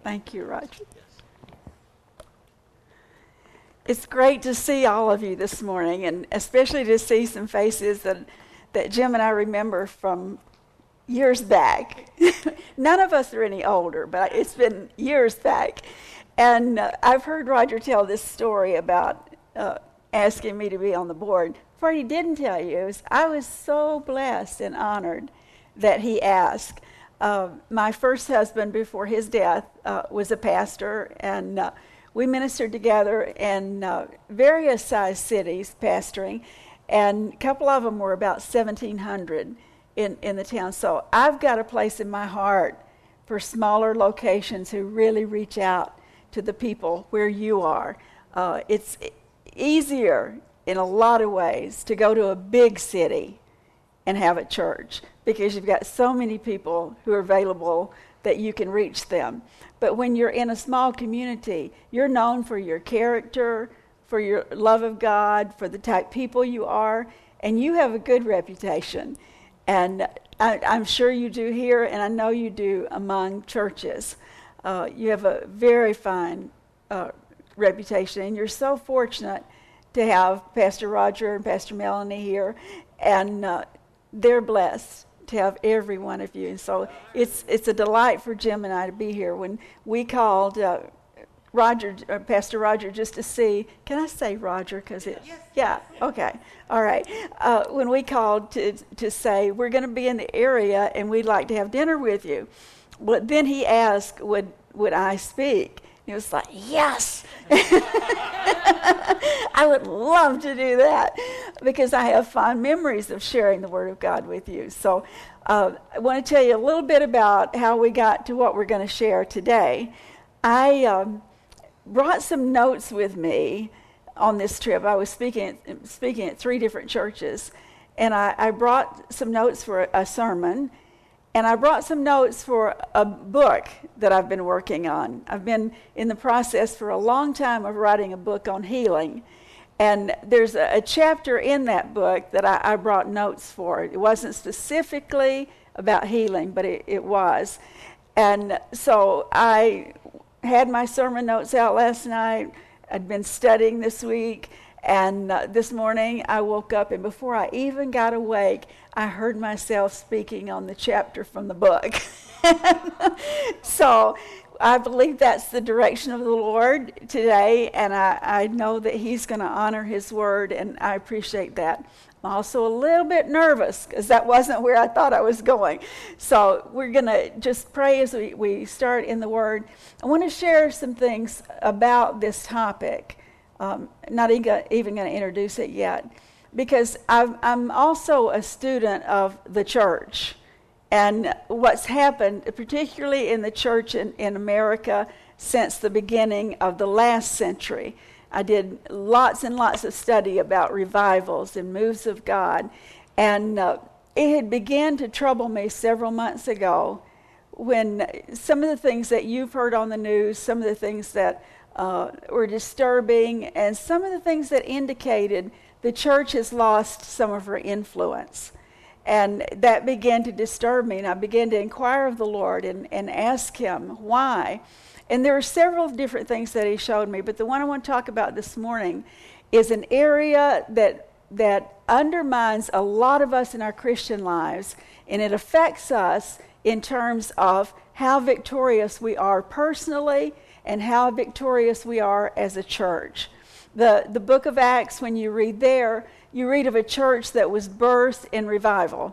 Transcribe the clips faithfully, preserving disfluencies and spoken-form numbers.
Thank you, Roger. It's great to see all of you this morning, and especially to see some faces that, that Jim and I remember from years back. None of us are any older, but it's been years back. And uh, I've heard Roger tell this story about uh, asking me to be on the board. What he didn't tell you is I was so blessed and honored that he asked. Uh, my first husband, before his death, uh, was a pastor, and uh, we ministered together in uh, various size cities, pastoring, and a couple of them were about seventeen hundred in, in the town. So I've got a place in my heart for smaller locations who really reach out to the people where you are. Uh, it's easier in a lot of ways to go to a big city and have a church because you've got so many people who are available that you can reach them. But when you're in a small community, you're known for your character, for your love of God, for the type of people you are, and you have a good reputation. And I, I'm sure you do here, and I know you do among churches. Uh, you have a very fine uh, reputation, and you're so fortunate to have Pastor Roger and Pastor Melanie here, and uh, they're blessed to have every one of you. And so it's it's a delight for Jim and I to be here. When we called uh, Roger, uh, Pastor Roger, just to see, can I say Roger? Because it, yes. Yeah, okay, all right. Uh, when we called to to say, we're going to be in the area and we'd like to have dinner with you. Well, then he asked, would would I speak? And he was like, yes. I would love to do that because I have fond memories of sharing the Word of God with you. So uh, I want to tell you a little bit about how we got to what we're going to share today. I um, brought some notes with me on this trip. I was speaking at, speaking at three different churches, and I, I brought some notes for a, a sermon. And I brought some notes for a book that I've been working on. I've been in the process for a long time of writing a book on healing. And there's a, a chapter in that book that I, I brought notes for. It wasn't specifically about healing, but it, it was. And so I had my sermon notes out last night. I'd been studying this week. And uh, this morning I woke up, and before I even got awake, I heard myself speaking on the chapter from the book. So I believe that's the direction of the Lord today, and I, I know that He's going to honor His word, and I appreciate that. I'm also a little bit nervous because that wasn't where I thought I was going. So we're going to just pray as we, we start in the Word. I want to share some things about this topic. Um, not even going to introduce it yet, because I've, I'm also a student of the church and what's happened, particularly in the church in, in America since the beginning of the last century. I did lots and lots of study about revivals and moves of God, and uh, it had began to trouble me several months ago when some of the things that you've heard on the news, some of the things that Uh, were disturbing, and some of the things that indicated the church has lost some of her influence. And that began to disturb me, and I began to inquire of the Lord and, and ask Him why. And there are several different things that He showed me, but the one I want to talk about this morning is an area that that undermines a lot of us in our Christian lives, and it affects us in terms of how victorious we are personally and how victorious we are as a church. The, the book of Acts, when you read there, you read of a church that was birthed in revival.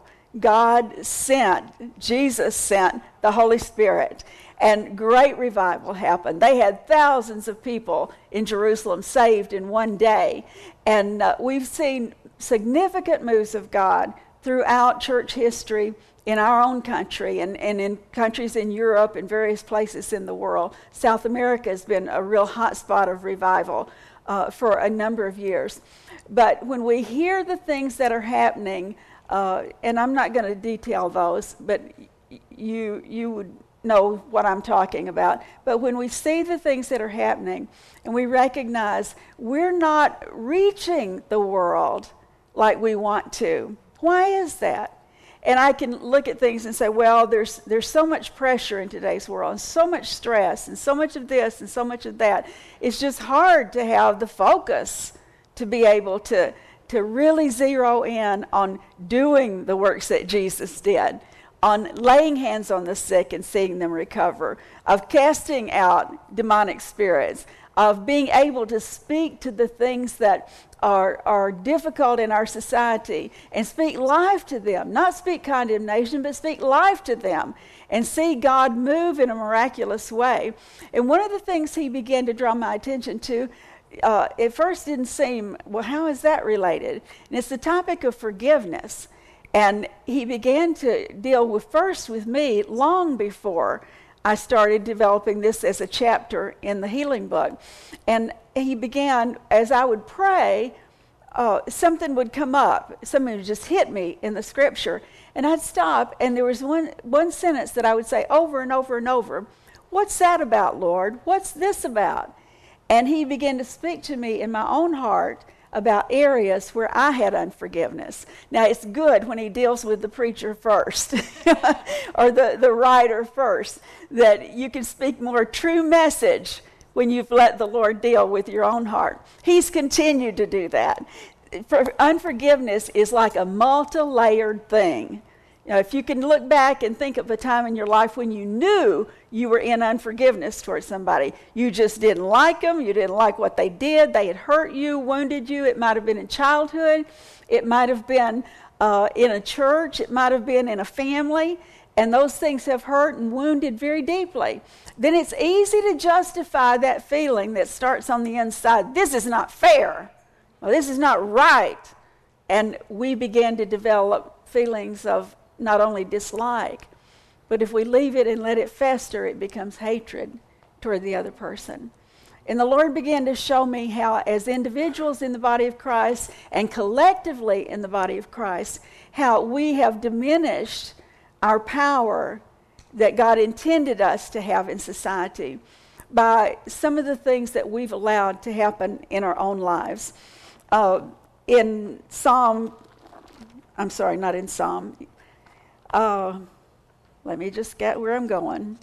God sent, Jesus sent the Holy Spirit, and great revival happened. They had thousands of people in Jerusalem saved in one day. And uh, we've seen significant moves of God throughout church history in our own country and, and in countries in Europe and various places in the world. South America has been a real hot spot of revival uh, for a number of years. But when we hear the things that are happening, uh, and I'm not going to detail those, but y- you you would know what I'm talking about. But when we see the things that are happening and we recognize we're not reaching the world like we want to, why is that? And I can look at things and say, well, there's there's so much pressure in today's world, and so much stress, and so much of this, and so much of that. It's just hard to have the focus to be able to, to really zero in on doing the works that Jesus did, on laying hands on the sick and seeing them recover, of casting out demonic spirits, of being able to speak to the things that are are difficult in our society and speak life to them, not speak condemnation, but speak life to them and see God move in a miraculous way. And one of the things he began to draw my attention to, uh, at first didn't seem, well, how is that related? And it's the topic of forgiveness. And he began to deal with first with me long before I started developing this as a chapter in the healing book. And he began, as I would pray, uh, something would come up. Something would just hit me in the scripture. And I'd stop, and there was one, one sentence that I would say over and over and over. What's that about, Lord? What's this about? And he began to speak to me in my own heart about areas where I had unforgiveness. Now, it's good when he deals with the preacher first or the, the writer first, that you can speak more true message when you've let the Lord deal with your own heart. He's continued to do that. For unforgiveness is like a multi-layered thing. You know, if you can look back and think of a time in your life when you knew you were in unforgiveness towards somebody, you just didn't like them, you didn't like what they did, they had hurt you, wounded you. It might have been in childhood, it might have been uh, in a church, it might have been in a family, and those things have hurt and wounded very deeply. Then it's easy to justify that feeling that starts on the inside. This is not fair. Well, this is not right. And we begin to develop feelings of not only dislike, but if we leave it and let it fester, it becomes hatred toward the other person. And the Lord began to show me how, as individuals in the body of Christ and collectively in the body of Christ, how we have diminished our power that God intended us to have in society by some of the things that we've allowed to happen in our own lives. Uh, in Psalm, I'm sorry, not in Psalm, Uh, let me just get where I'm going.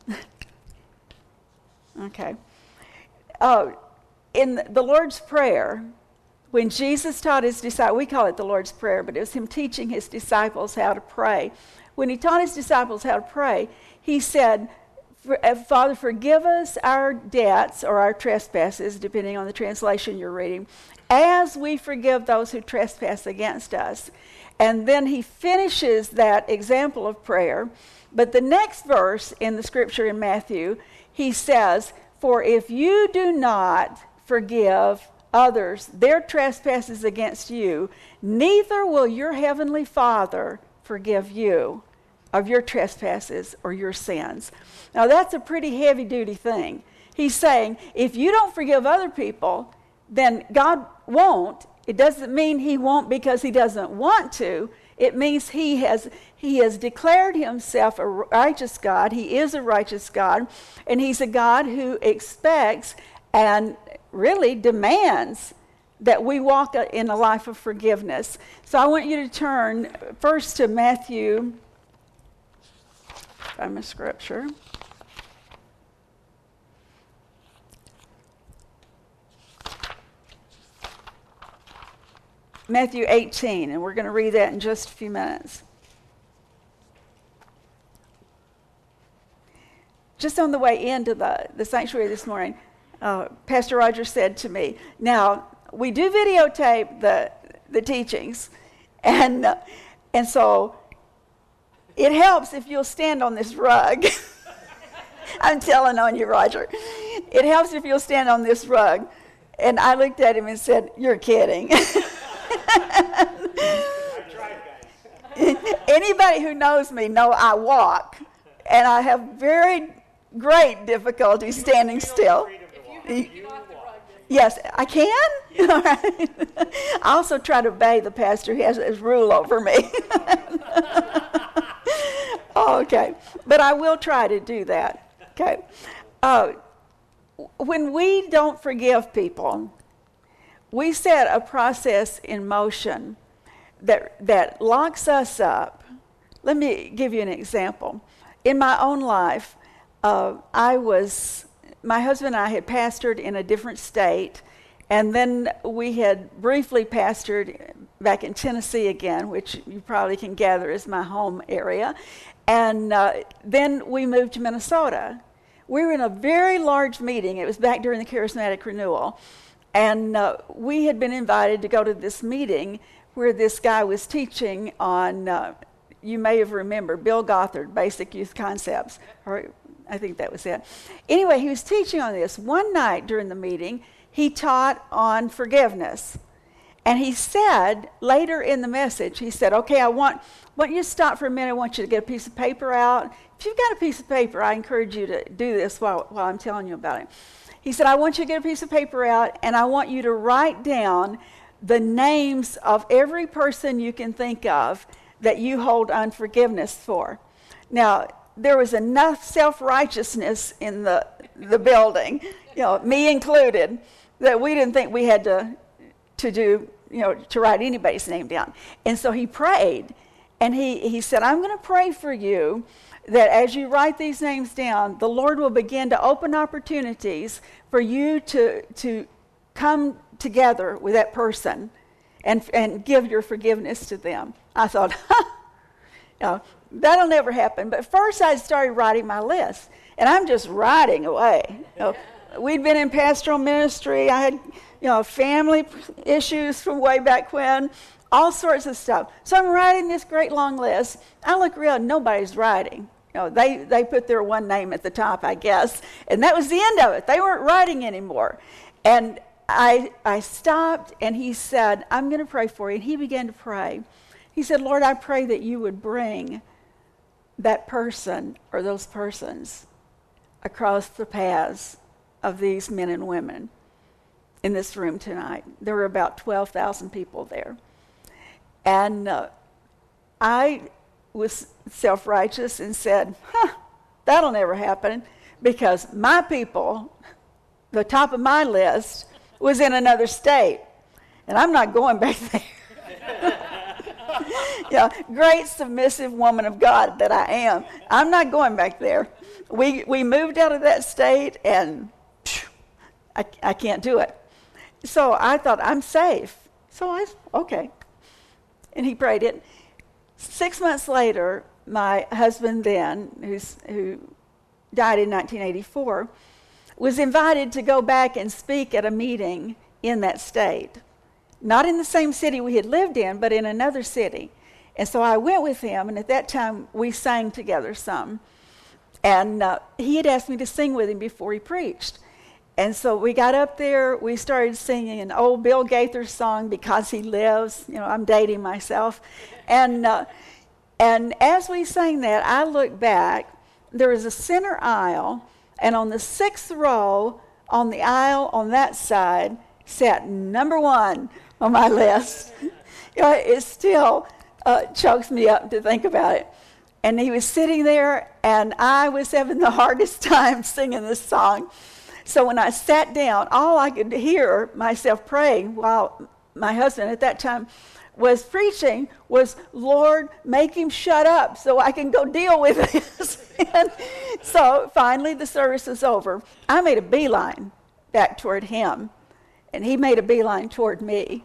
Okay. Uh, in the Lord's Prayer, when Jesus taught his disciples, we call it the Lord's Prayer, but it was him teaching his disciples how to pray. When he taught his disciples how to pray, he said, Father, forgive us our debts or our trespasses, depending on the translation you're reading, as we forgive those who trespass against us. And then he finishes that example of prayer. But the next verse in the scripture in Matthew, he says, for if you do not forgive others their trespasses against you, neither will your heavenly Father forgive you of your trespasses or your sins. Now that's a pretty heavy-duty thing. He's saying, if you don't forgive other people, then God won't. It doesn't mean he won't because he doesn't want to. It means he has he has declared himself a righteous God. He is a righteous God, and he's a God who expects and really demands that we walk in a life of forgiveness. So I want you to turn first to Matthew. Find my scripture. Matthew eighteen, and we're going to read that in just a few minutes. Just on the way into the, the sanctuary this morning, uh, Pastor Roger said to me, now, we do videotape the the teachings, and, uh, and so it helps if you'll stand on this rug. I'm telling on you, Roger. It helps if you'll stand on this rug. And I looked at him and said, you're kidding. Anybody who knows me know I walk, and I have very great difficulty standing still. Yes, I can? All right. I also try to obey the pastor. He has his rule over me. Oh, okay. But I will try to do that. Okay. Uh, when we don't forgive people, we set a process in motion that that locks us up Let me give you an example. In my own life, uh, I was, my husband and I had pastored in a different state, and then we had briefly pastored back in Tennessee again, which you probably can gather is my home area. And uh, then we moved to Minnesota. We were in a very large meeting. It was back during the Charismatic Renewal. And uh, we had been invited to go to this meeting where this guy was teaching on, uh, you may have remembered, Bill Gothard, Basic Youth Concepts. Or I think that was it. Anyway, he was teaching on this. One night during the meeting, he taught on forgiveness. And he said, later in the message, he said, okay, I want, want you to stop for a minute. I want you to get a piece of paper out. If you've got a piece of paper, I encourage you to do this while, while I'm telling you about it. He said, I want you to get a piece of paper out, and I want you to write down the names of every person you can think of that you hold unforgiveness for. Now, there was enough self-righteousness in the, the building, you know, me included, that we didn't think we had to, to do, you know, to write anybody's name down. And so he prayed, and he, he said, I'm going to pray for you that as you write these names down, the Lord will begin to open opportunities for you to, to come together with that person and, and give your forgiveness to them. I thought, huh, you know, that'll never happen. But first I started writing my list, and I'm just writing away. You know, we'd been in pastoral ministry. I had, you know, family issues from way back when, all sorts of stuff. So I'm writing this great long list. I look around, nobody's writing. You know, they, they put their one name at the top, I guess, and that was the end of it. They weren't writing anymore. And I I stopped, and he said, I'm going to pray for you. And he began to pray. He said, Lord, I pray that you would bring that person or those persons across the paths of these men and women in this room tonight. There were about twelve thousand people there. And uh, I was self-righteous and said, huh, that'll never happen, because my people, the top of my list, was in another state, and I'm not going back there. Yeah, great submissive woman of God that I am. I'm not going back there. We we moved out of that state, and phew, I, I can't do it. So I thought, I'm safe. So I, okay. And he prayed it. Six months later, my husband then, who's, who died in nineteen eighty-four, was invited to go back and speak at a meeting in that state. Not in the same city we had lived in, but in another city. And so I went with him, and at that time we sang together some. And uh, he had asked me to sing with him before he preached. And so we got up there, we started singing an old Bill Gaither song, Because He Lives. You know, I'm dating myself. And uh, and as we sang that, I looked back, there was a center aisle, and on the sixth row, on the aisle on that side, sat number one on my list. You know, it still uh, chokes me up to think about it. And he was sitting there, and I was having the hardest time singing this song. So when I sat down, all I could hear myself praying while my husband at that time was preaching was, Lord, make him shut up so I can go deal with this. And so finally the service was over. I made a beeline back toward him, and he made a beeline toward me.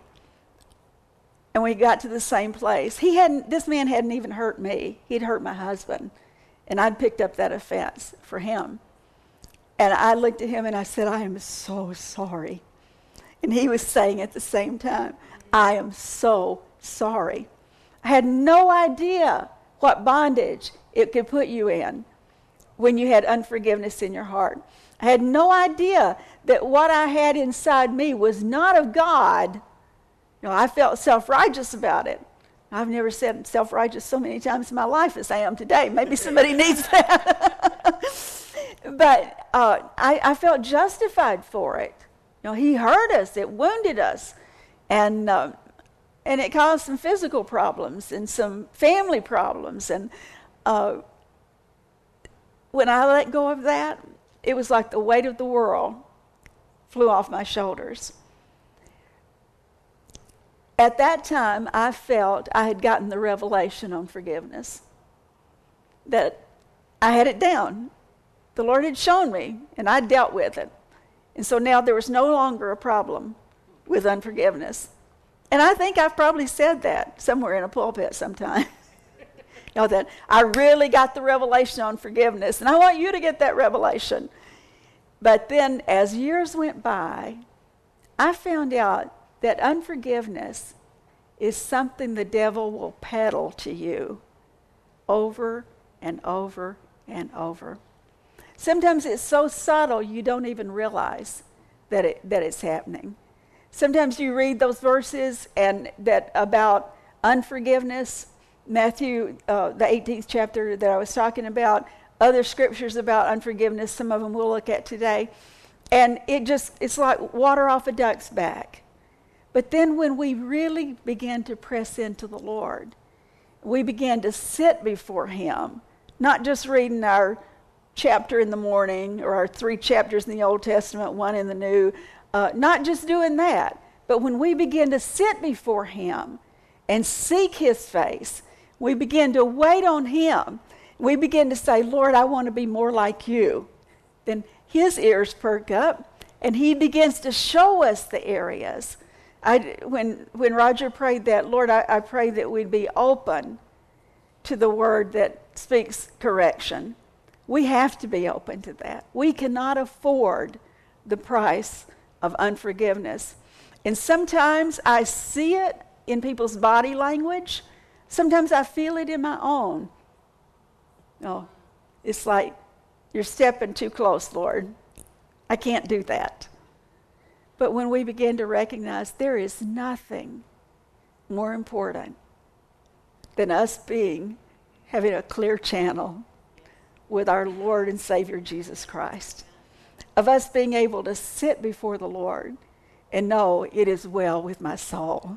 And we got to the same place. He hadn't, this man hadn't even hurt me. He'd hurt my husband. And I'd picked up that offense for him. And I looked at him and I said, I am so sorry. And he was saying at the same time, I am so sorry. I had no idea what bondage it could put you in when you had unforgiveness in your heart. I had no idea that what I had inside me was not of God. You know, I felt self-righteous about it. I've never said self-righteous so many times in my life as I am today. Maybe somebody needs that. But uh, I, I felt justified for it. You know, he hurt us. It wounded us. And uh, and it caused some physical problems and some family problems. And uh, when I let go of that, it was like the weight of the world flew off my shoulders. At that time, I felt I had gotten the revelation on forgiveness. that I had it down. The Lord had shown me, and I dealt with it. And so now there was no longer a problem with unforgiveness. And I think I've probably said that somewhere in a pulpit sometime. You know, that I really got the revelation on forgiveness, and I want you to get that revelation. But then as years went by, I found out that unforgiveness is something the devil will peddle to you over and over and over. Sometimes it's so subtle you don't even realize that it, that it's happening. Sometimes you read those verses and that about unforgiveness, Matthew, uh, the eighteenth chapter that I was talking about, other scriptures about unforgiveness, some of them we'll look at today. And it just, it's like water off a duck's back. But then when we really begin to press into the Lord, we begin to sit before him, not just reading our chapter in the morning or our three chapters in the Old Testament, one in the New, uh, not just doing that, but when we begin to sit before him and seek his face, we begin to wait on him. We begin to say, Lord, I want to be more like you. Then his ears perk up and he begins to show us the areas. I, when, when Roger prayed that, Lord, I, I pray that we'd be open to the word that speaks correction. We have to be open to that. We cannot afford the price of unforgiveness. And sometimes I see it in people's body language. Sometimes I feel it in my own. Oh, it's like, you're stepping too close, Lord. I can't do that. But when we begin to recognize there is nothing more important than us being, having a clear channel with our Lord and Savior Jesus Christ, of us being able to sit before the Lord and know it is well with my soul.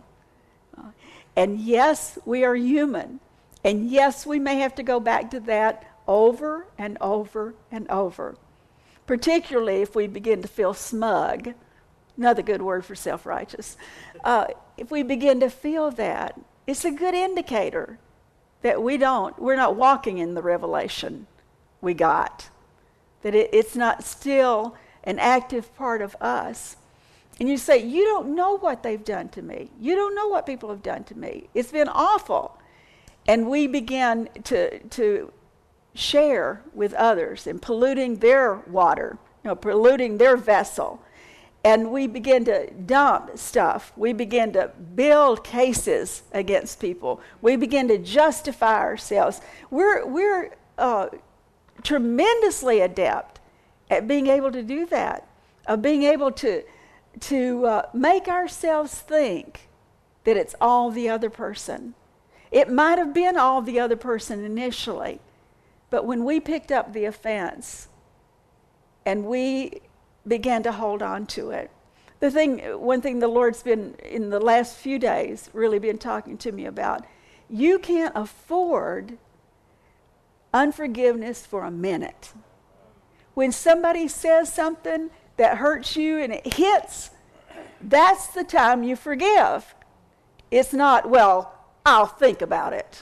And yes, we are human. And yes, we may have to go back to that over and over and over, particularly if we begin to feel smug. Another good word for self-righteous. Uh, if we begin to feel that, it's a good indicator that we don't, we're not walking in the revelation we got. That it, it's not still an active part of us. And you say, you don't know what they've done to me. You don't know what people have done to me. It's been awful. And we begin to, to share with others and polluting their water, you know, polluting their vessel. And we begin to dump stuff. We begin to build cases against people. We begin to justify ourselves. We're, we're uh, tremendously adept at being able to do that, of being able to, to uh, make ourselves think that it's all the other person. It might have been all the other person initially, but when we picked up the offense and we began to hold on to it, the thing, one thing the Lord's been, in the last few days, really been talking to me about, you can't afford unforgiveness for a minute. When somebody says something that hurts you and it hits, that's the time you forgive. It's not, well, I'll think about it.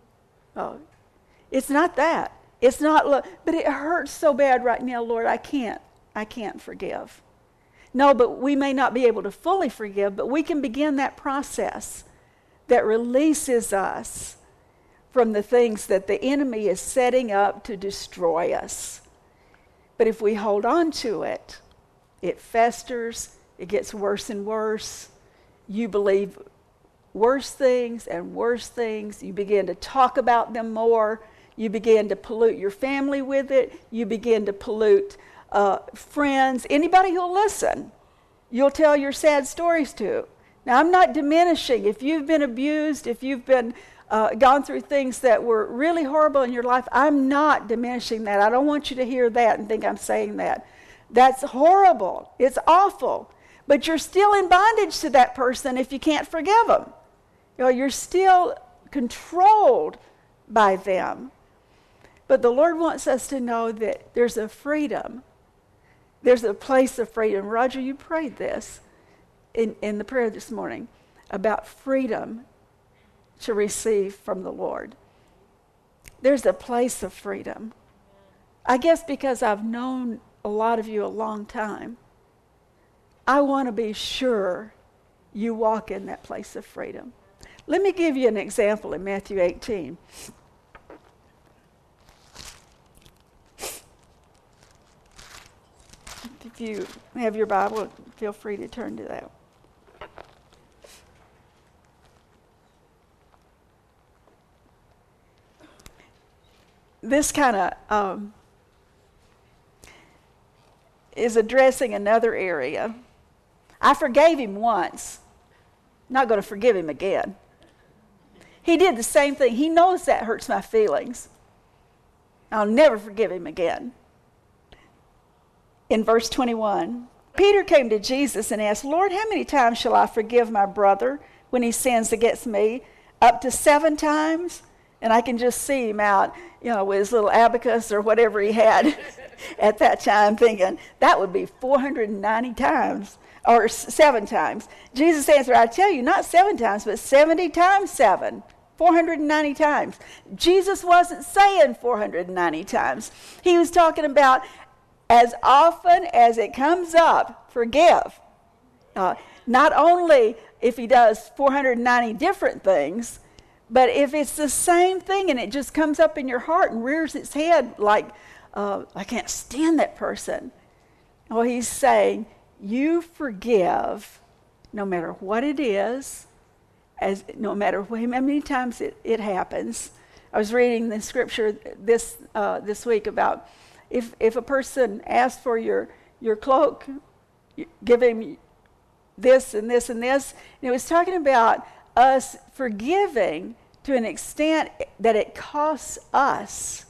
Oh, it's not that. It's not, but it hurts so bad right now, Lord, I can't. I can't forgive. No, but we may not be able to fully forgive, but we can begin that process that releases us from the things that the enemy is setting up to destroy us. But if we hold on to it, it festers, it gets worse and worse. You believe worse things and worse things. You begin to talk about them more. You begin to pollute your family with it. You begin to pollute uh, friends, anybody who'll listen. You'll tell your sad stories to. Now, I'm not diminishing. If you've been abused, if you've been uh, gone through things that were really horrible in your life, I'm not diminishing that. I don't want you to hear that and think I'm saying that. That's horrible. It's awful. But you're still in bondage to that person if you can't forgive them. You know, you're still controlled by them. But the Lord wants us to know that there's a freedom. There's a place of freedom. Roger, you prayed this in, in the prayer this morning about freedom to receive from the Lord. there's a place of freedom. I guess because I've known a lot of you a long time, I want to be sure you walk in that place of freedom. Let me give you an example in Matthew eighteen. If you have your Bible, feel free to turn to that. This kind of um, is addressing another area. I forgave him once. Not going to forgive him again. He did the same thing. He knows that hurts my feelings. I'll never forgive him again. In verse twenty-one, Peter came to Jesus and asked, Lord, how many times shall I forgive my brother when he sins against me? Up to seven times? And I can just see him out, you know, with his little abacus or whatever he had at that time, thinking that would be four hundred ninety times, or seven times. Jesus answered, I tell you, not seven times, but seventy times seven. four hundred ninety times. Jesus wasn't saying four hundred ninety times. He was talking about as often as it comes up, forgive. Uh, not only if he does four hundred ninety different things, but if it's the same thing and it just comes up in your heart and rears its head like, uh, I can't stand that person. Well, he's saying, you forgive no matter what it is, as no matter how many times it, it happens. I was reading the scripture this uh, this week about if if a person asks for your your cloak, you give him this and this and this. And it was talking about us forgiving to an extent that it costs us.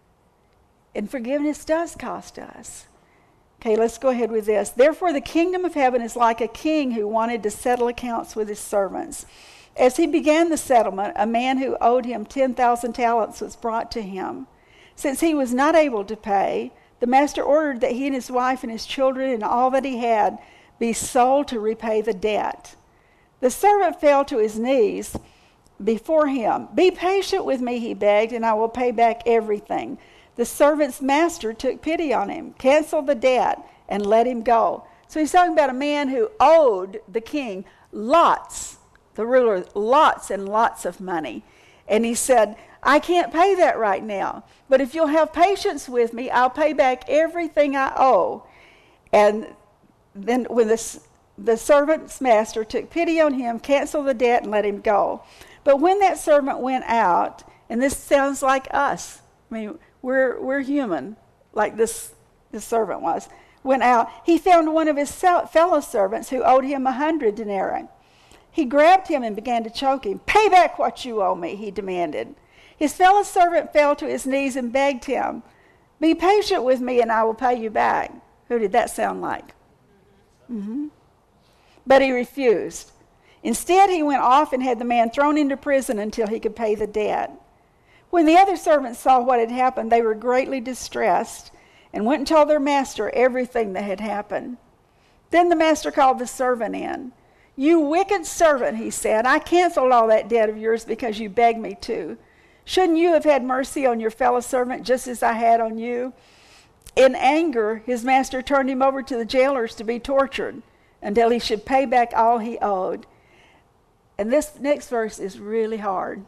And forgiveness does cost us. Okay, let's go ahead with this. Therefore, the kingdom of heaven is like a king who wanted to settle accounts with his servants. As he began the settlement, a man who owed him ten thousand talents was brought to him. Since he was not able to pay, the master ordered that he and his wife and his children and all that he had be sold to repay the debt. The servant fell to his knees before him. Be patient with me, he begged, and I will pay back everything. The servant's master took pity on him, canceled the debt, and let him go. So he's talking about a man who owed the king lots, the ruler, lots and lots of money. And he said, I can't pay that right now, but if you'll have patience with me, I'll pay back everything I owe. And then when the, the servant's master took pity on him, canceled the debt, and let him go. But when that servant went out, and this sounds like us, I mean, we're we're human, like this, this servant was, went out, he found one of his fellow servants who owed him a hundred denarii. He grabbed him and began to choke him. Pay back what you owe me, he demanded. His fellow servant fell to his knees and begged him, be patient with me and I will pay you back. Who did that sound like? Mm-hmm. But he refused. Instead, he went off and had the man thrown into prison until he could pay the debt. When the other servants saw what had happened, they were greatly distressed and went and told their master everything that had happened. Then the master called the servant in. You wicked servant, he said, I canceled all that debt of yours because you begged me to. Shouldn't you have had mercy on your fellow servant just as I had on you? In anger, his master turned him over to the jailers to be tortured until he should pay back all he owed. And this next verse is really hard.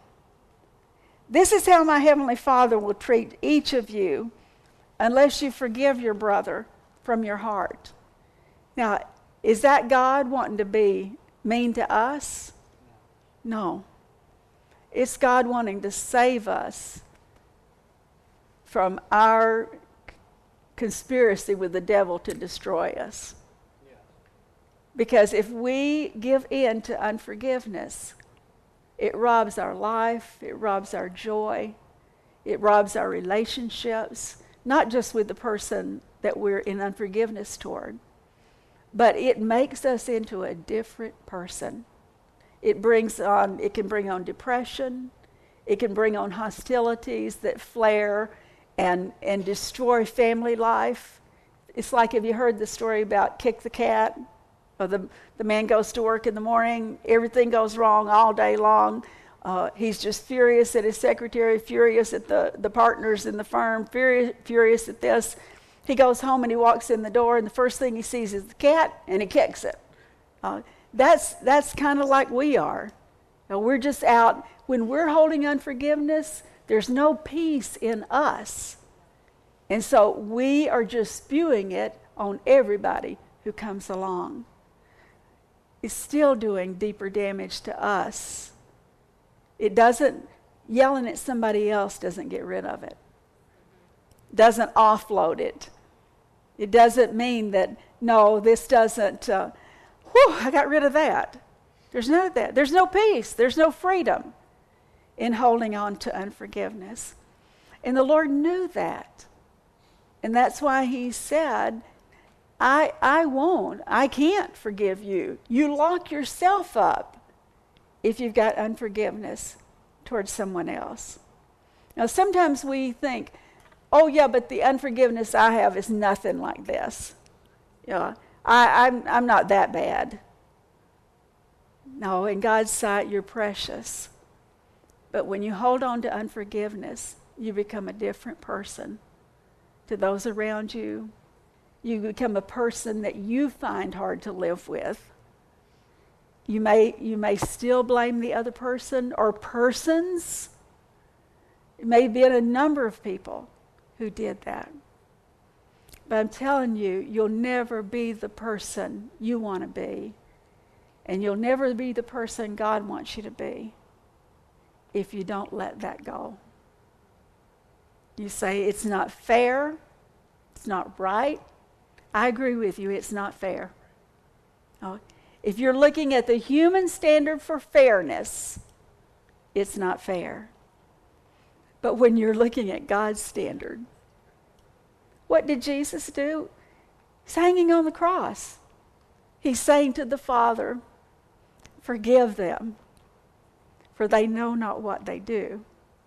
This is how my heavenly Father will treat each of you unless you forgive your brother from your heart. Now, is that God wanting to be mean to us? No. It's God wanting to save us from our conspiracy with the devil to destroy us. Because if we give in to unforgiveness, it robs our life, it robs our joy, it robs our relationships, not just with the person that we're in unforgiveness toward, but it makes us into a different person. It brings on, it can bring on depression, it can bring on hostilities that flare and, and destroy family life. It's like, have you heard the story about Kick the Cat? Or the, the man goes to work in the morning, everything goes wrong all day long. Uh, he's just furious at his secretary, furious at the, the partners in the firm, furious, furious at this. He goes home and he walks in the door, and the first thing he sees is the cat, and he kicks it. Uh, that's that's kind of like we are. Now, we're just out. When we're holding unforgiveness, there's no peace in us. And so we are just spewing it on everybody who comes along. It's still doing deeper damage to us. It doesn't, yelling at somebody else doesn't get rid of it. Doesn't offload it. It doesn't mean that, no, this doesn't, uh, whew, I got rid of that. There's none of that. There's no peace. There's no freedom in holding on to unforgiveness. And the Lord knew that. And that's why he said, I, I won't, I can't forgive you. You lock yourself up if you've got unforgiveness towards someone else. Now, sometimes we think, oh, yeah, but the unforgiveness I have is nothing like this. You know, I, I'm, I'm not that bad. No, in God's sight, you're precious. But when you hold on to unforgiveness, you become a different person to those around you. You become a person that you find hard to live with. You may, you may still blame the other person or persons. It may be a number of people who did that. But I'm telling you, you'll never be the person you want to be. And you'll never be the person God wants you to be if you don't let that go. You say, it's not fair. It's not right. I agree with you, it's not fair. Oh, if you're looking at the human standard for fairness, it's not fair. But when you're looking at God's standard, what did Jesus do? He's hanging on the cross. He's saying to the Father, forgive them, for they know not what they do.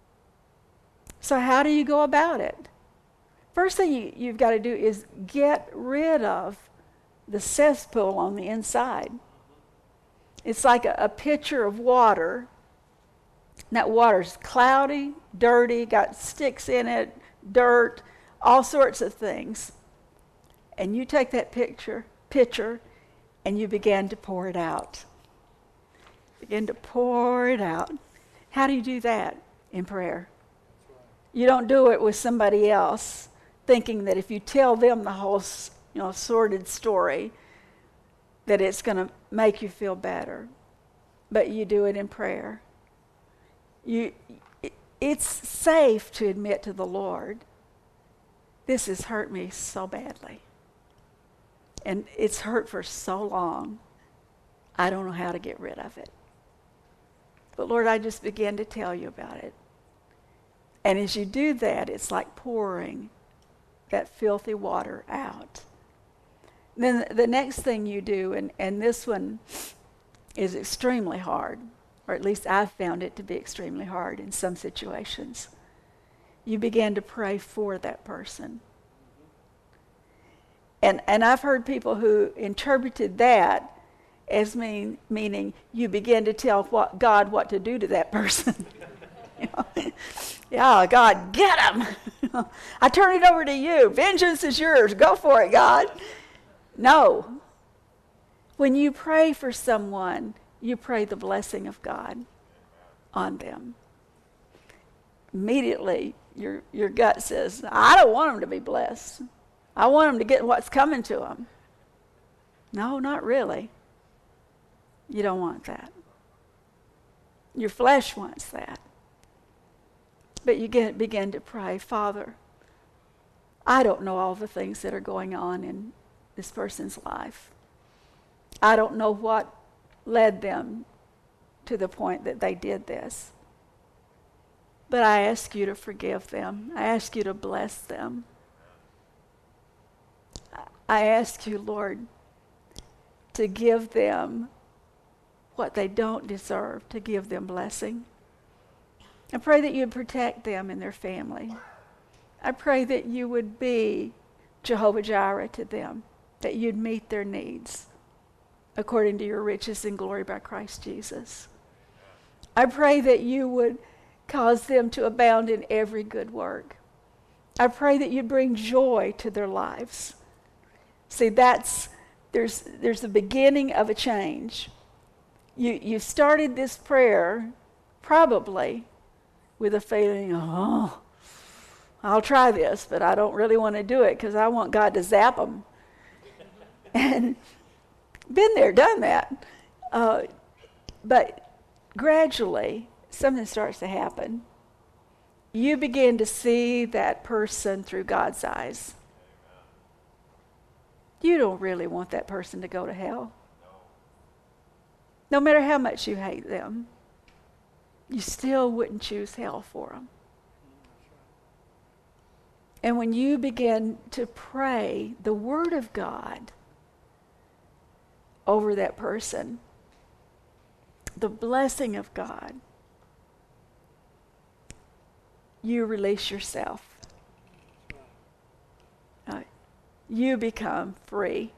So how do you go about it? First thing you, you've got to do is get rid of the cesspool on the inside. It's like a, a pitcher of water. And that water's cloudy, dirty, got sticks in it, dirt, all sorts of things. And you take that picture, pitcher and you begin to pour it out. Begin to pour it out. How do you do that? In prayer. You don't do it with somebody else, thinking that if you tell them the whole, you know, sordid story, that it's going to make you feel better. But you do it in prayer. You, it's safe to admit to the Lord, this has hurt me so badly. And it's hurt for so long, I don't know how to get rid of it. But Lord, I just began to tell you about it. And as you do that, it's like pouring that filthy water out. Then the next thing you do, and, and this one is extremely hard, or at least I've found it to be extremely hard in some situations. You begin to pray for that person. And and I've heard people who interpreted that as mean meaning you begin to tell what God what to do to that person. You know? Yeah, God, get him. I turn it over to you. Vengeance is yours. Go for it, God. No. When you pray for someone, you pray the blessing of God on them. Immediately, your your gut says, I don't want them to be blessed. I want them to get what's coming to them. No, not really. You don't want that. Your flesh wants that. But you get, begin to pray, Father, I don't know all the things that are going on in this person's life. I don't know what led them to the point that they did this. But I ask you to forgive them. I ask you to bless them. I ask you, Lord, to give them what they don't deserve, to give them blessing. I pray that you would protect them and their family. I pray that you would be Jehovah Jireh to them, that you'd meet their needs according to your riches and glory by Christ Jesus. I pray that you would cause them to abound in every good work. I pray that you bring joy to their lives. See, that's, there's, there's the beginning of a change. You, you started this prayer probably with a feeling, oh, I'll try this, but I don't really want to do it because I want God to zap them. And been there, done that. Uh, but gradually, something starts to happen. You begin to see that person through God's eyes. You don't really want that person to go to hell. No matter how much you hate them, you still wouldn't choose hell for them. And when you begin to pray the Word of God over that person, the blessing of God, you release yourself. Uh, you become free.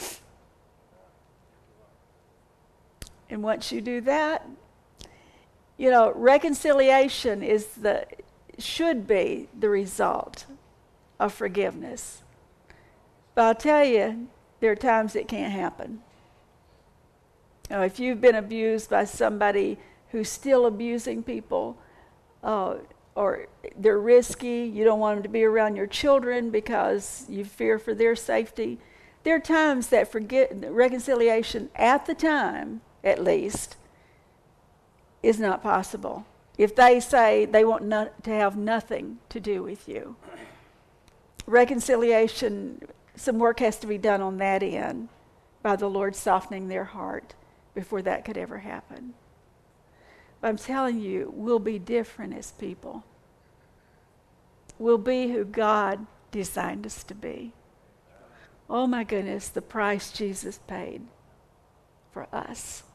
And once you do that, you know, reconciliation is the should be the result of forgiveness. But I'll tell you, there are times it can't happen. You know, if you've been abused by somebody who's still abusing people, uh, or they're risky, you don't want them to be around your children because you fear for their safety, there are times that forget, reconciliation at the time, at least, is not possible. If they say they want not, to have nothing to do with you. Reconciliation, some work has to be done on that end by the Lord softening their heart before that could ever happen. But I'm telling you, we'll be different as people. We'll be who God designed us to be. Oh my goodness, the price Jesus paid for us.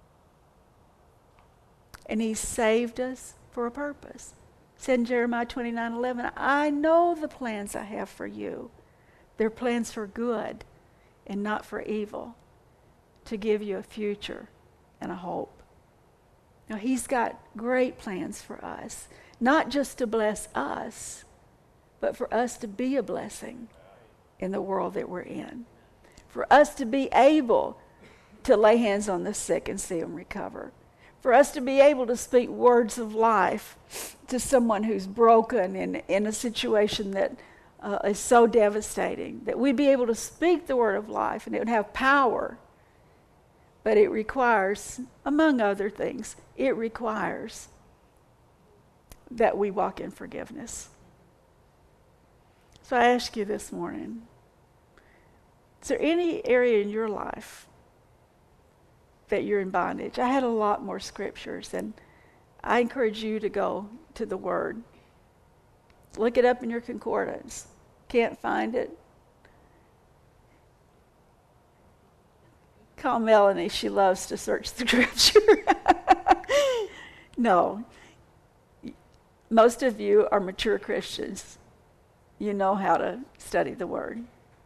And he saved us for a purpose. It said in Jeremiah twenty-nine eleven, I know the plans I have for you. They're plans for good and not for evil, to give you a future and a hope. Now, he's got great plans for us, not just to bless us, but for us to be a blessing in the world that we're in. For us to be able to lay hands on the sick and see them recover. For us to be able to speak words of life to someone who's broken in, in a situation that uh, is so devastating, that we'd be able to speak the word of life and it would have power. But it requires, among other things, it requires that we walk in forgiveness. So I ask you this morning, is there any area in your life that you're in bondage? I had a lot more scriptures, and I encourage you to go to the Word. Look it up in your concordance. Can't find it? Call Melanie. She loves to search the scripture. No. Most of you are mature Christians. You know how to study the Word.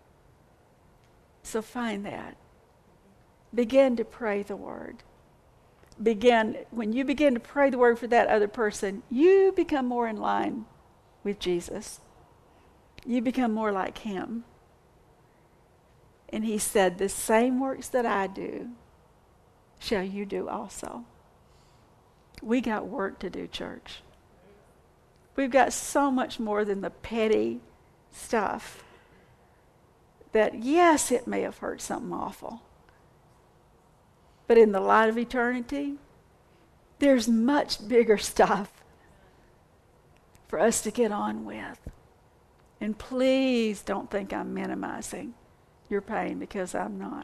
So find that. Begin to pray the Word. Begin, when you begin to pray the Word for that other person, you become more in line with Jesus. You become more like Him. And He said, the same works that I do shall you do also. We got work to do, church. We've got so much more than the petty stuff that, yes, it may have hurt something awful. But in the light of eternity, there's much bigger stuff for us to get on with. And please don't think I'm minimizing your pain, because I'm not.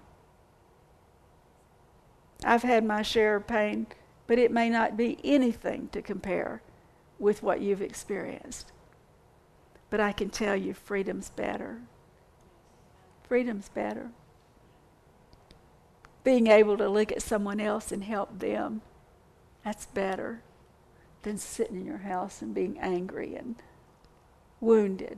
I've had my share of pain, but it may not be anything to compare with what you've experienced. But I can tell you, freedom's better. Freedom's better. Being able to look at someone else and help them, that's better than sitting in your house and being angry and wounded.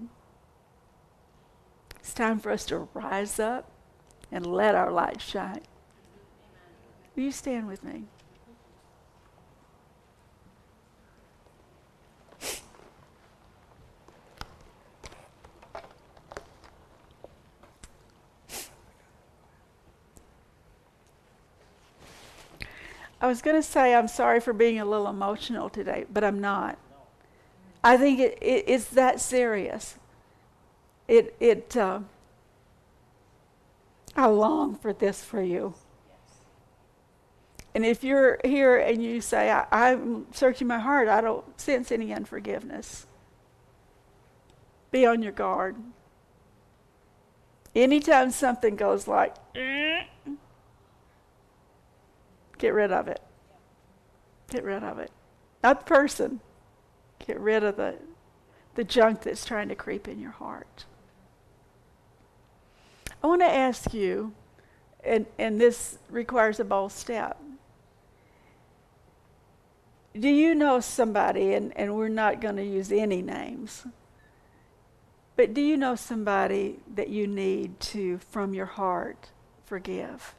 It's time for us to rise up and let our light shine. Will you stand with me? I was going to say I'm sorry for being a little emotional today, but I'm not. I think it, it, it's that serious. It, it, uh, I long for this for you. And if you're here and you say, I, I'm searching my heart, I don't sense any unforgiveness, be on your guard. Anytime something goes like, get rid of it. Get rid of it. Not the person. Get rid of the, the junk that's trying to creep in your heart. I want to ask you, and, and this requires a bold step. Do you know somebody, and, and we're not going to use any names, but do you know somebody that you need to, from your heart, forgive?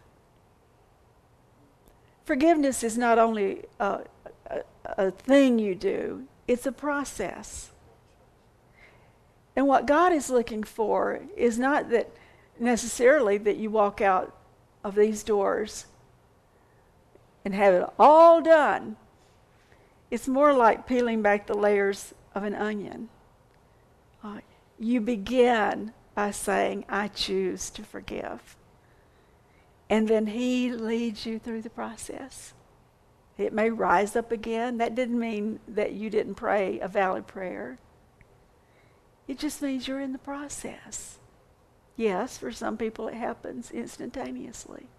Forgiveness is not only a, a, a thing you do, it's a process. And what God is looking for is not that necessarily that you walk out of these doors and have it all done. It's more like peeling back the layers of an onion. Uh, you begin by saying, I choose to forgive. And then he leads you through the process. It may rise up again. That didn't mean that you didn't pray a valid prayer. It just means you're in the process. Yes, for some people it happens instantaneously.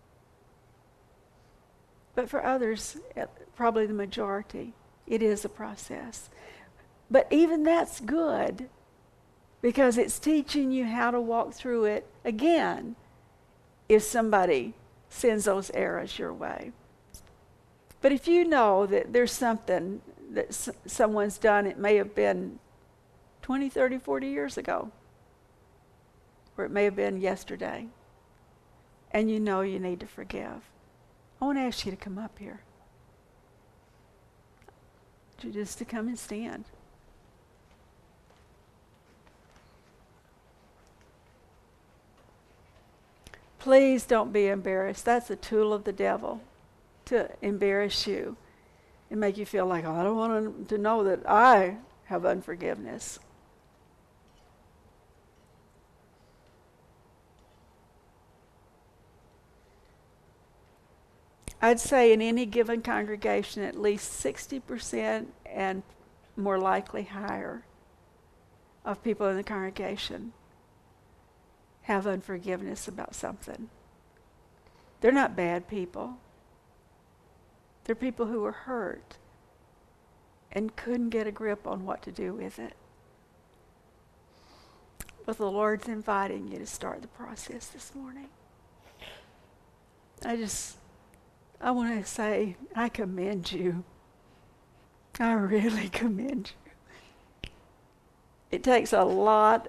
But for others, probably the majority, it is a process. But even that's good because it's teaching you how to walk through it again if somebody sends those arrows your way. But if you know that there's something that s- someone's done, it may have been twenty, thirty, forty years ago, or it may have been yesterday, and you know you need to forgive, I want to ask you to come up here. You just to come and stand. Please don't be embarrassed. That's a tool of the devil to embarrass you and make you feel like, oh, I don't want them to know that I have unforgiveness. I'd say in any given congregation, at least sixty percent and more likely higher of people in the congregation have unforgiveness about something. They're not bad people. They're people who were hurt and couldn't get a grip on what to do with it. But the Lord's inviting you to start the process this morning. I just... I want to say, I commend you. I really commend you. It takes a lot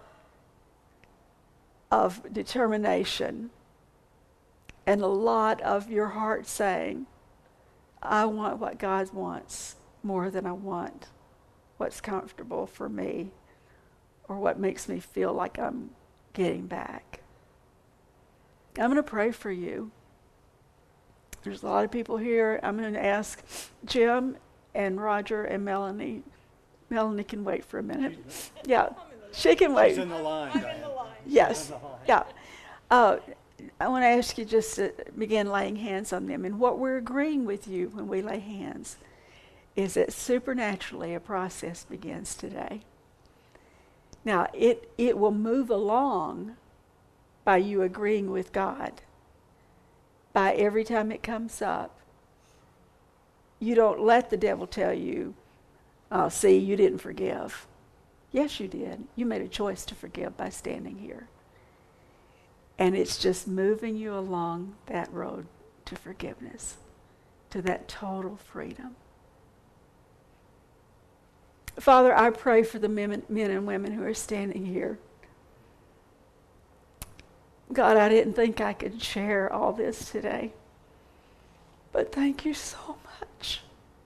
of determination and a lot of your heart saying, I want what God wants more than I want what's comfortable for me or what makes me feel like I'm getting back. I'm going to pray for you. There's a lot of people here. I'm going to ask Jim and Roger and Melanie. Melanie can wait for a minute. Yeah, she can wait. She's in the line. I'm in the line. Yes, yeah. Uh, I want to ask you just to begin laying hands on them. And what we're agreeing with you when we lay hands is that supernaturally a process begins today. Now, it, it will move along by you agreeing with God. By every time it comes up, you don't let the devil tell you, oh, see, you didn't forgive. Yes, you did. You made a choice to forgive by standing here. And it's just moving you along that road to forgiveness, to that total freedom. Father, I pray for the men, men and women who are standing here. God, I didn't think I could share all this today, but thank you so much.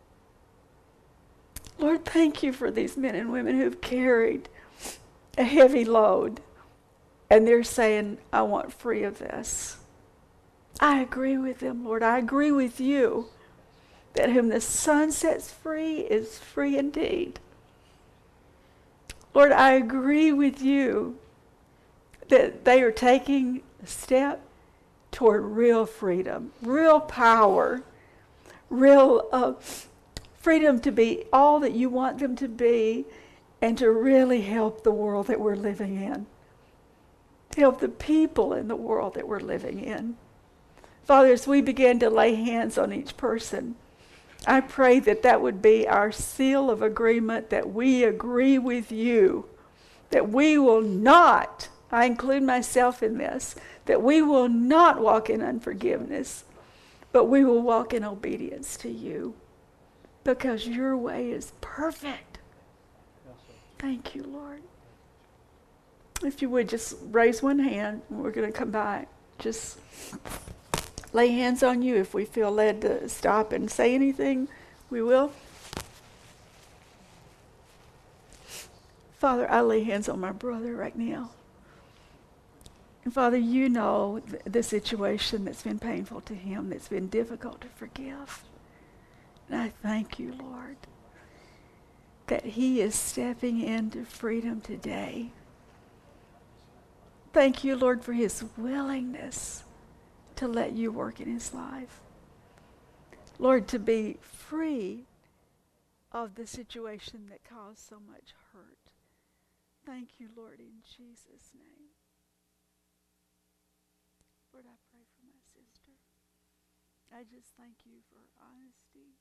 Lord, thank you for these men and women who've carried a heavy load, and they're saying, I want free of this. I agree with them, Lord. I agree with you that whom the Son sets free is free indeed. Lord, I agree with you that they are taking a step toward real freedom, real power, real uh, freedom to be all that you want them to be, and to really help the world that we're living in, to help the people in the world that we're living in. Father, as we begin to lay hands on each person, I pray that that would be our seal of agreement, that we agree with you, that we will not, I include myself in this, that we will not walk in unforgiveness, but we will walk in obedience to you, because your way is perfect. Thank you, Lord. If you would just raise one hand, and we're going to come back. Just lay hands on you. If we feel led to stop and say anything, we will. Father, I lay hands on my brother right now. And Father, you know th- the situation that's been painful to him, that's been difficult to forgive. And I thank you, Lord, that he is stepping into freedom today. Thank you, Lord, for his willingness to let you work in his life. Lord, to be free of the situation that caused so much hurt. Thank you, Lord, in Jesus' name. Lord, I pray for my sister. I just thank you for her honesty.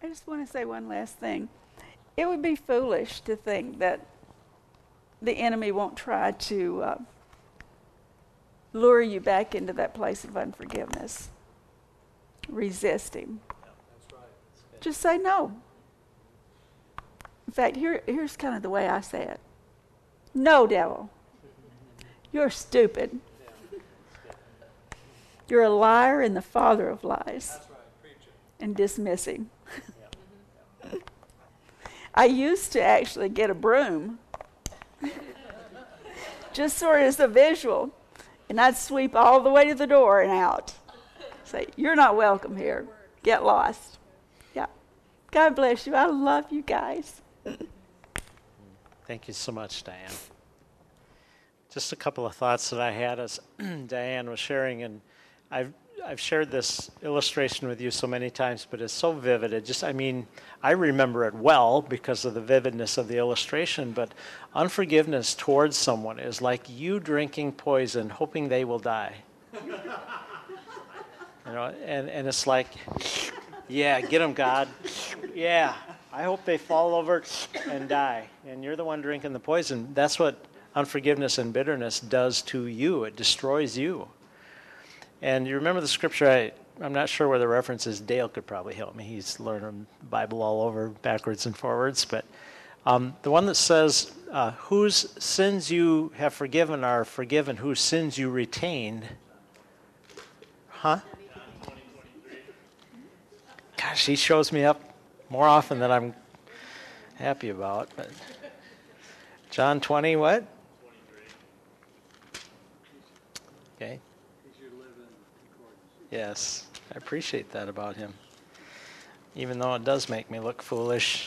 I just want to say one last thing. It would be foolish to think that the enemy won't try to uh, lure you back into that place of unforgiveness. Resist him. Yeah, that's right. Just say no. In fact, here, here's kind of the way I say it. No, devil. You're stupid. You're a liar and the father of lies. That's right. Preach it. And dismissing. Yeah. I used to actually get a broom, just sort of as a visual, and I'd sweep all the way to the door and out. Say, you're not welcome here. Get lost. Yeah. God bless you. I love you guys. Thank you so much, Diane. Just a couple of thoughts that I had as Diane was sharing, and I've I've shared this illustration with you so many times, but it's so vivid. It just, I mean, I remember it well because of the vividness of the illustration, but unforgiveness towards someone is like you drinking poison, hoping they will die. You know, and, and it's like, yeah, get them, God. Yeah, I hope they fall over and die. And you're the one drinking the poison. That's what unforgiveness and bitterness does to you. It destroys you. And you remember the scripture, I, I'm not sure where the reference is. Dale could probably help me. He's learning the Bible all over, backwards and forwards. But um, the one that says, uh, whose sins you have forgiven are forgiven, whose sins you retained. Huh? Gosh, he shows me up more often than I'm happy about. But John twenty, what? Okay. Yes, I appreciate that about him. Even though it does make me look foolish.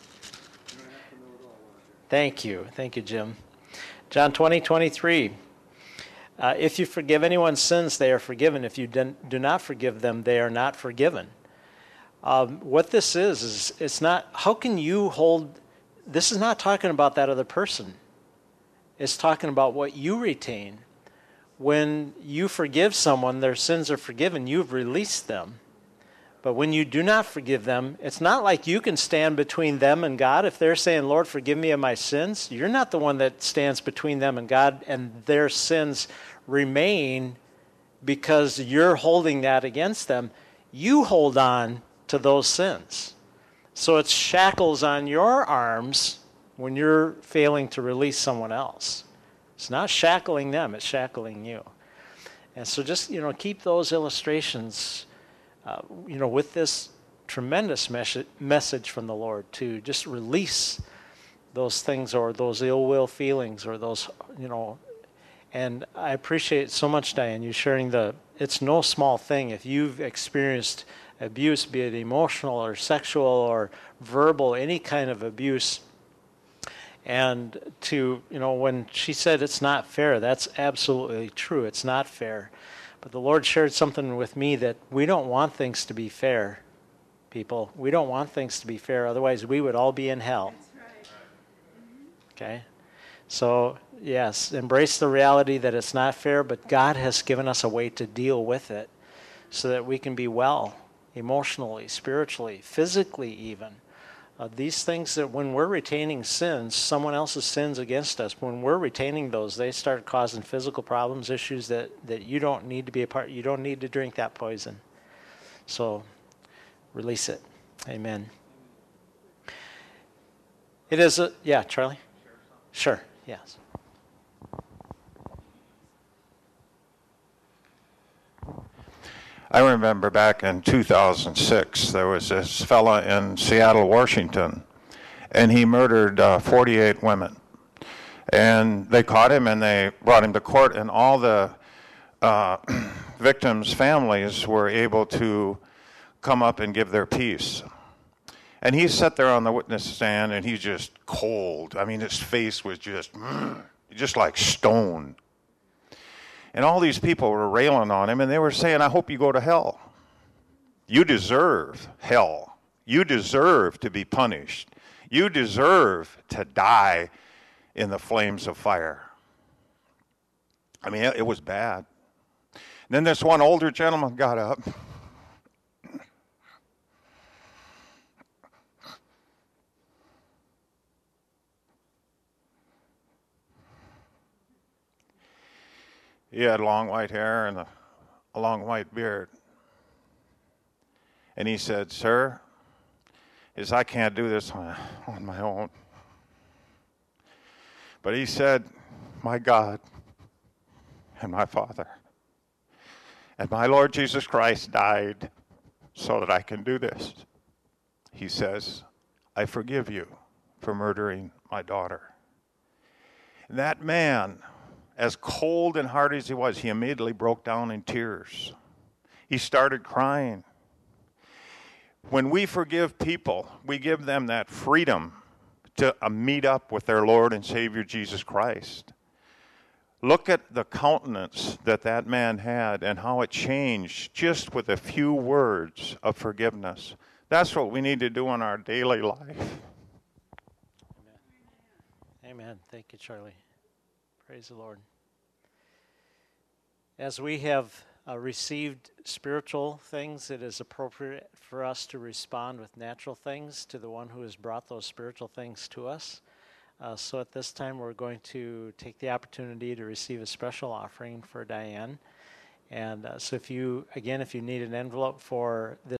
Thank you. Thank you, Jim. John twenty, twenty-three. Uh, if you forgive anyone's sins, they are forgiven. If you do not forgive them, they are not forgiven. Um, what this is, is it's not, how can you hold, this is not talking about that other person. It's talking about what you retain. When you forgive someone, their sins are forgiven. You've released them. But when you do not forgive them, it's not like you can stand between them and God. If they're saying, Lord, forgive me of my sins, you're not the one that stands between them and God, and their sins remain because you're holding that against them. You hold on to those sins. So it's shackles on your arms when you're failing to release someone else. It's not shackling them, it's shackling you. And so just, you know, keep those illustrations, uh, you know, with this tremendous mes- message from the Lord to just release those things or those ill will feelings or those, you know. And I appreciate so much, Diane, you sharing the, it's no small thing. If you've experienced abuse, be it emotional or sexual or verbal, any kind of abuse, and to, you know, when she said it's not fair, that's absolutely true. It's not fair. But the Lord shared something with me that we don't want things to be fair, people. We don't want things to be fair. Otherwise, we would all be in hell. That's right. Okay? So, yes, embrace the reality that it's not fair, but God has given us a way to deal with it so that we can be well, emotionally, spiritually, physically even. Uh, these things that when we're retaining sins, someone else's sins against us, when we're retaining those, they start causing physical problems, issues that, that you don't need to be a part, you don't need to drink that poison. So release it. Amen. It is a, yeah, Charlie? Sure, yes. I remember back in two thousand six, there was this fella in Seattle, Washington, and he murdered uh, forty-eight women. And they caught him and they brought him to court, and all the uh, victims' families were able to come up and give their piece. And he sat there on the witness stand, and he's just cold. I mean, his face was just, just like stone. And all these people were railing on him, and they were saying, I hope you go to hell. You deserve hell. You deserve to be punished. You deserve to die in the flames of fire. I mean, it, it was bad. And then this one older gentleman got up. He had long white hair and a, a long white beard. And he said, "Sir, is I can't do this on, on my own." But he said, "My God and my Father and my Lord Jesus Christ died so that I can do this." He says, "I forgive you for murdering my daughter." And that man, as cold and hard as he was, he immediately broke down in tears. He started crying. When we forgive people, we give them that freedom to uh, meet up with their Lord and Savior Jesus Christ. Look at the countenance that that man had and how it changed just with a few words of forgiveness. That's what we need to do in our daily life. Amen. Amen. Thank you, Charlie. Praise the Lord. As we have uh, received spiritual things, it is appropriate for us to respond with natural things to the one who has brought those spiritual things to us. Uh, so at this time, we're going to take the opportunity to receive a special offering for Diane. And uh, so if you, again, if you need an envelope for this